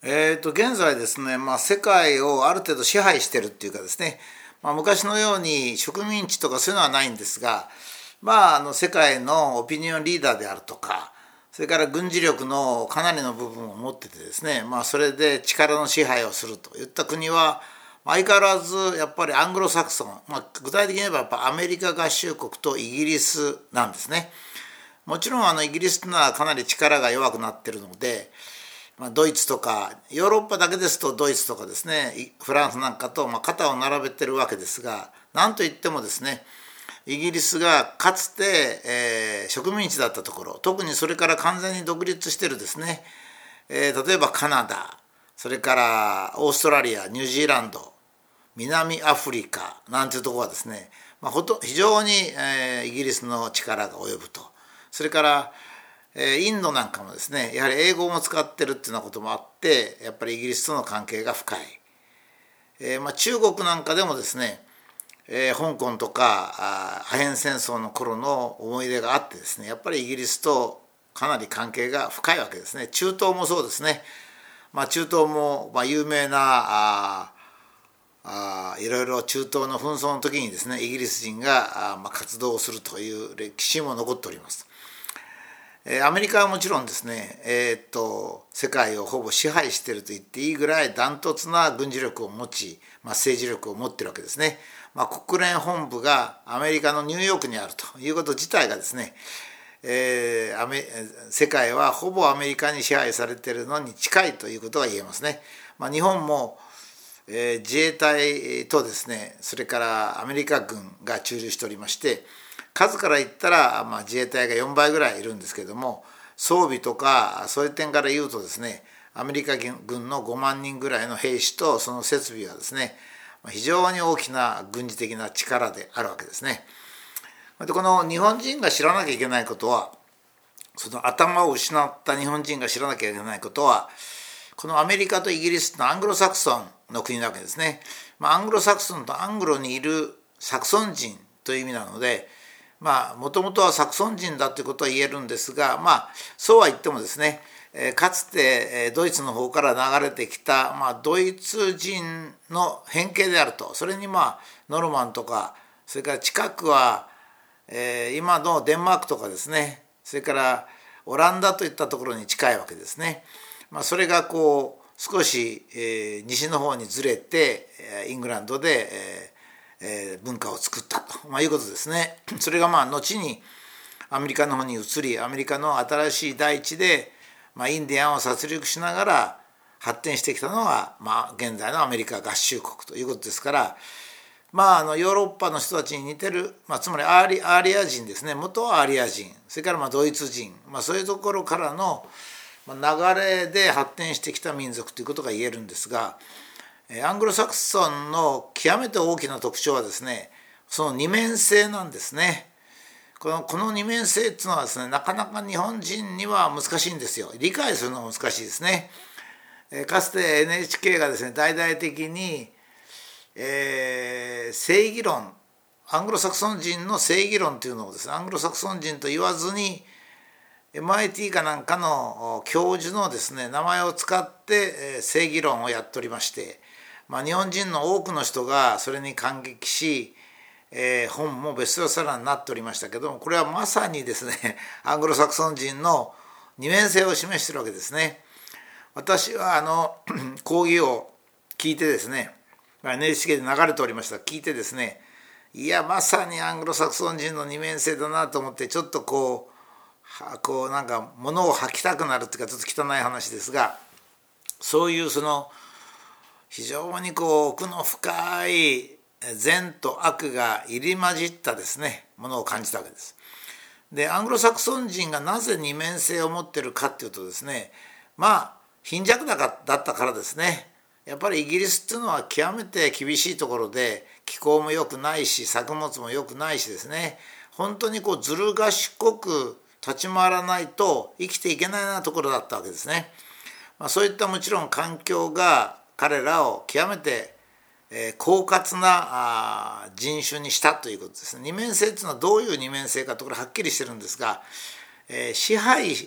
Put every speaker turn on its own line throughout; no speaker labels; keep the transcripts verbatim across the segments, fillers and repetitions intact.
えーと、現在ですね、まあ、世界をある程度支配してるっていうかですね、まあ、昔のように植民地とかそういうのはないんですが、まあ、あの世界のオピニオンリーダーであるとか、それから軍事力のかなりの部分を持っててですね、まあ、それで力の支配をするといった国は相変わらずやっぱりアングロサクソン、まあ、具体的に言えばやっぱアメリカ合衆国とイギリスなんですね。もちろんあのイギリスというのはかなり力が弱くなっているので、まあ、ドイツとかヨーロッパだけですとドイツとかですね、フランスなんかとまあ肩を並べてるわけですが、なんといってもですね、イギリスがかつて、えー、植民地だったところ、特にそれから完全に独立してるですね、えー、例えばカナダ、それからオーストラリア、ニュージーランド、南アフリカなんていうところはですね、まあ、ほと非常に、えー、イギリスの力が及ぶと。それからインドなんかもですね、やはり英語も使ってるっていうようなこともあって、やっぱりイギリスとの関係が深い。えーまあ、中国なんかでもですね、えー、香港とかアヘン戦争の頃の思い出があってですね、やっぱりイギリスとかなり関係が深いわけですね。中東もそうですね。まあ、中東も、まあ、有名なああいろいろ中東の紛争の時にですね、イギリス人があ、まあ、活動をするという歴史も残っております。アメリカはもちろんですね、えー、っと世界をほぼ支配していると言っていいぐらいダントツな軍事力を持ち、まあ、政治力を持っているわけですね。まあ、国連本部がアメリカのニューヨークにあるということ自体がですね、えー、アメ世界はほぼアメリカに支配されているのに近いということが言えますね。まあ、日本も、えー、自衛隊とですね、それからアメリカ軍が駐留しておりまして、数から言ったら、まあ、自衛隊がよんばいぐらいいるんですけれども、装備とかそういう点から言うとですね、アメリカ軍のごまんにんぐらいの兵士とその設備はですね、非常に大きな軍事的な力であるわけですね。でこの日本人が知らなきゃいけないことは、その頭を失った日本人が知らなきゃいけないことは、このアメリカとイギリスのアングロサクソンの国なわけですね。まあ、アングロサクソンとアングロにいるサクソン人という意味なので、まあもともとはサクソン人だということは言えるんですが、まあそうは言ってもですね、かつてドイツの方から流れてきた、まあ、ドイツ人の変形であると。それにまあノルマンとか、それから近くは、えー、今のデンマークとかですね、それからオランダといったところに近いわけですね。まあ、それがこう少し、えー、西の方にずれてイングランドで、えーえー、文化を作ったと、まあ、いうことですね。それがまあ後にアメリカの方に移り、アメリカの新しい大地で、まあ、インディアンを殺戮しながら発展してきたのが、まあ、現在のアメリカ合衆国ということですから、まあ、あのヨーロッパの人たちに似てる、まあ、つまりアーリアーリア人ですね。元はアーリア人、それからまあドイツ人、まあ、そういうところからの流れで発展してきた民族ということが言えるんですが、アングロサクソンの極めて大きな特徴はですね、その二面性なんですね。このこの二面性っていうのはですね、なかなか日本人には難しいんですよ。理解するのが難しいですね。かつて エヌエイチケー がですね、大々的に、えー、正義論、アングロサクソン人の正義論というのをですね、アングロサクソン人と言わずにエムアイティー かなんかの教授のですね、名前を使って正義論をやっておりまして、まあ、日本人の多くの人がそれに感激し、えー、本もベストセラーになっておりましたけども、これはまさにですね、アングロサクソン人の二面性を示しているわけですね。私はあの講義を聞いてですね、エヌエイチケー で流れておりました聞いてですね、いやまさにアングロサクソン人の二面性だなと思って、ちょっとこうこうなんか物を吐きたくなるっていうか、ちょっと汚い話ですが、そういうその非常にこう奥の深い善と悪が入り混じったですね、ものを感じたわけです。でアングロサクソン人がなぜ二面性を持っているかっていうとですね、まあ貧弱だったからですね。やっぱりイギリスっていうのは極めて厳しいところで、気候も良くないし作物も良くないしですね、本当にこうずる賢く立ち回らないと生きていけないようなところだったわけですね。まあ、そういったもちろん環境が彼らを極めて狡猾な人種にしたということですね。二面性というのはどういう二面性かところはっきりしてるんですが、支配、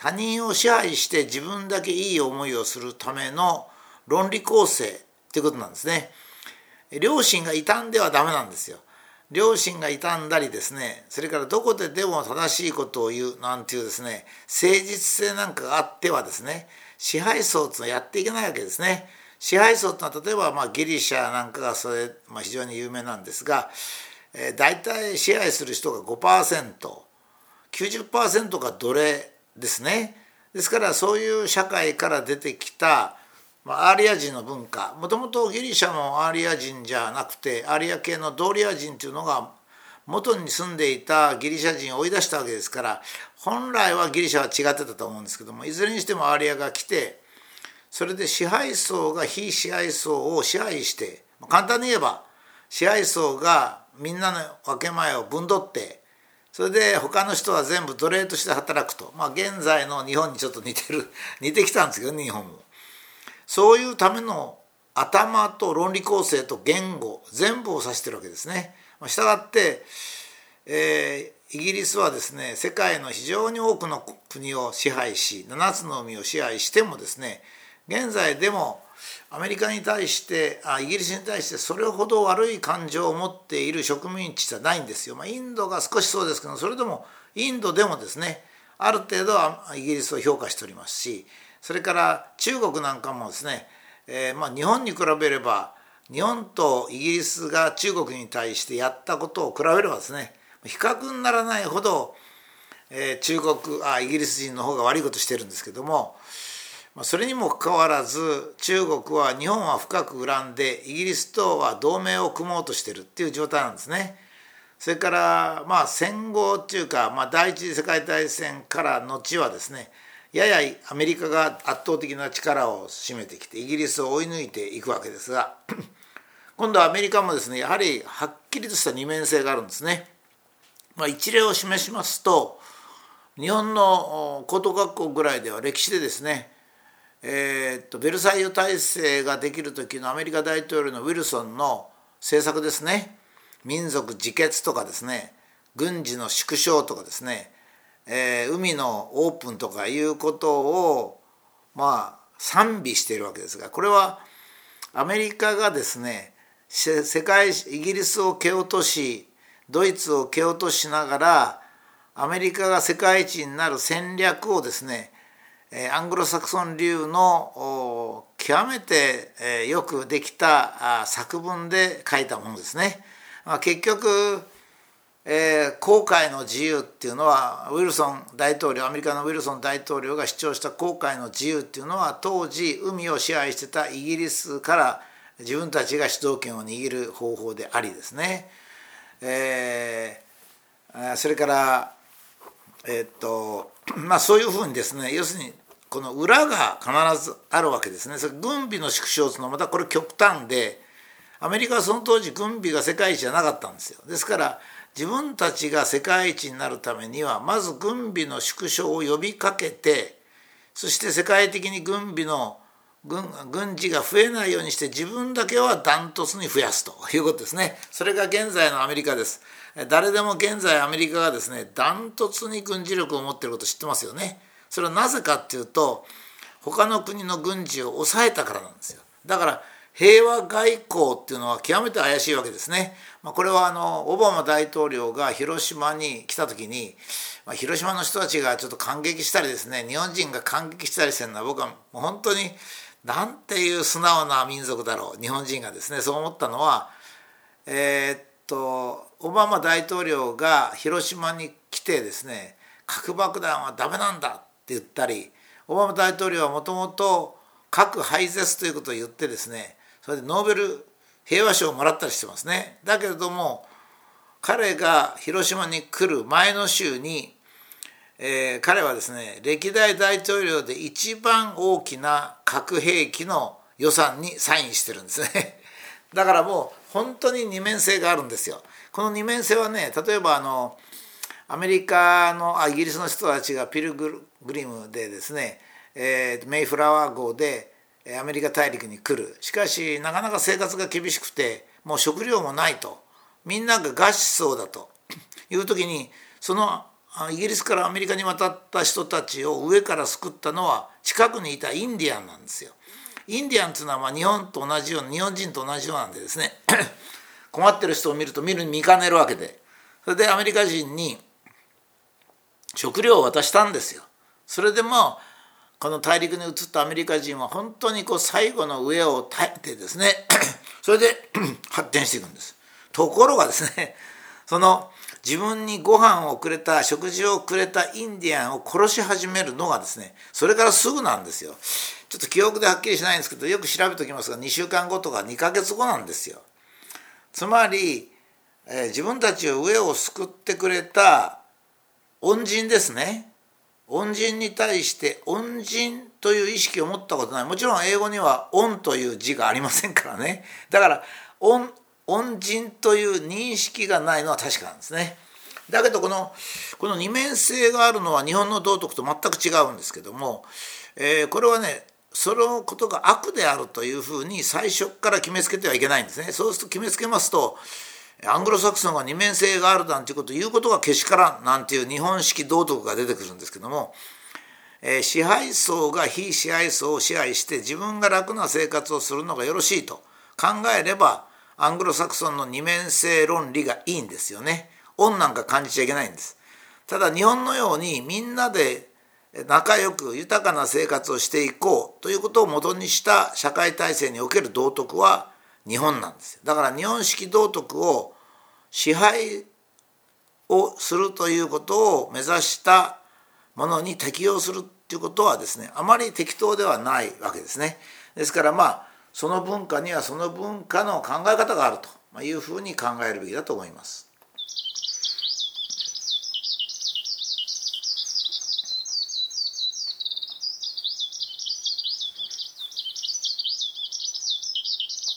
他人を支配して自分だけいい思いをするための論理構成ということなんですね。良心が傷んではダメなんですよ。良心が傷んだりですね、それからどこででも正しいことを言うなんていうですね、誠実性なんかがあってはですね、支配層というのはやっていけないわけですね。支配層というのは例えばまあギリシャなんかがそれ、まあ、非常に有名なんですが、えー、大体支配する人が ごパーセント、きゅうじゅっパーセント が奴隷ですね。ですからそういう社会から出てきたまあ、アーリア人の文化、もともとギリシャもアーリア人じゃなくてアーリア系のドーリア人というのが元に住んでいたギリシャ人を追い出したわけですから、本来はギリシャは違ってたと思うんですけども、いずれにしてもアーリアが来て、それで支配層が非支配層を支配して、簡単に言えば支配層がみんなの分け前を分取って、それで他の人は全部奴隷として働くと、まあ、現在の日本にちょっと似てる似てきたんですけどね、日本も。そういうための頭と論理構成と言語全部を指してるわけですね。したがって、えー、イギリスはですね、世界の非常に多くの国を支配し、ななつの海を支配してもですね、現在でもアメリカに対してあイギリスに対してそれほど悪い感情を持っている植民地じゃないんですよ。まあ、インドが少しそうですけど、それでもインドでもですね、ある程度はイギリスを評価しておりますし、それから中国なんかもですね、えーまあ、日本に比べれば日本とイギリスが中国に対してやったことを比べればですね、比較にならないほど、えー、中国あイギリス人の方が悪いことしてるんですけども、まあ、それにもかかわらず中国は日本は深く恨んでイギリスとは同盟を組もうとしてるっていう状態なんですね。それからまあ戦後っていうか、まあ、第一次世界大戦から後はですね、ややアメリカが圧倒的な力を占めてきてイギリスを追い抜いていくわけですが、今度はアメリカもですね、やはりはっきりとした二面性があるんですね。まあ、一例を示しますと、日本の高等学校ぐらいでは歴史でですね、えー、っとベルサイユ体制ができる時のアメリカ大統領のウィルソンの政策ですね、民族自決とかですね、軍事の縮小とかですね、えー、海のオープンとかいうことをまあ賛美しているわけですが、これはアメリカがですね、世界イギリスを蹴落としドイツを蹴落としながらアメリカが世界一になる戦略をですね、アングロサクソン流の極めてよくできた作文で書いたものですね。まあ、結局えー、航海の自由っていうのはウィルソン大統領アメリカのウィルソン大統領が主張した航海の自由っていうのは、当時海を支配してたイギリスから自分たちが主導権を握る方法でありですね、えー、それからえー、っとまあそういうふうにですね、要するにこの裏が必ずあるわけですね。それ軍備の縮小というのはまたこれ極端で、アメリカはその当時軍備が世界一じゃなかったんですよ。ですから自分たちが世界一になるためにはまず軍備の縮小を呼びかけて、そして世界的に軍備の 軍, 軍事が増えないようにして自分だけはダントツに増やすということですね。それが現在のアメリカです。誰でも現在アメリカがですね、ダントツに軍事力を持っていることを知ってますよね。それはなぜかっていうと、他の国の軍事を抑えたからなんですよ。だから平和外交っていうのは極めて怪しいわけですね。まあ、これはあのオバマ大統領が広島に来た時に、まあ、広島の人たちがちょっと感激したりですね、日本人が感激したりしてるのは、僕はもう本当になんていう素直な民族だろう、日本人がですね、そう思ったのは、えー、っとオバマ大統領が広島に来てですね、核爆弾はダメなんだって言ったり、オバマ大統領はもともと核廃絶ということを言ってですね、それでノーベル平和賞をもらったりしてますね。だけれども彼が広島に来る前の週に、えー、彼はですね、歴代大統領で一番大きな核兵器の予算にサインしてるんですね。だからもう本当に二面性があるんですよ。この二面性はね、例えばあのアメリカのあイギリスの人たちがピルグリムでですね、えー、メイフラワー号でアメリカ大陸に来る。しかしなかなか生活が厳しくて、もう食料もないと、みんなが餓死しそうだという時に、そのイギリスからアメリカに渡った人たちを上から救ったのは近くにいたインディアンなんですよ。インディアンっていうのはまあ日本と同じような日本人と同じようなんでですね困ってる人を見ると見るに見かねるわけで、それでアメリカ人に食料を渡したんですよ。それでもこの大陸に移ったアメリカ人は本当にこう最後の上を耐えてですねそれで発展していくんです。ところがですね、その自分にご飯をくれた食事をくれたインディアンを殺し始めるのがですね、それからすぐなんですよ。ちょっと記憶ではっきりしないんですけど、よく調べておきますがにしゅうかんごとかにかげつごなんですよ。つまり、えー、自分たちを上を救ってくれた恩人ですね。恩人に対して恩人という意識を持ったことない。もちろん英語には恩という字がありませんからね。だから恩恩人という認識がないのは確かなんですね。だけどこのこの二面性があるのは日本の道徳と全く違うんですけども、えー、これはね、そのことが悪であるというふうに最初から決めつけてはいけないんですね。そうすると決めつけますと、アングロサクソンが二面性があるなんていうことを言うことがけしからんなんていう日本式道徳が出てくるんですけども、えー、支配層が非支配層を支配して自分が楽な生活をするのがよろしいと考えれば、アングロサクソンの二面性論理がいいんですよね。恩なんか感じちゃいけないんです。ただ日本のようにみんなで仲良く豊かな生活をしていこうということを元にした社会体制における道徳は日本なんですよ。だから日本式道徳を支配をするということを目指したものに適用するということはですね、あまり適当ではないわけですね。ですからまあその文化にはその文化の考え方があるというふうに考えるべきだと思います。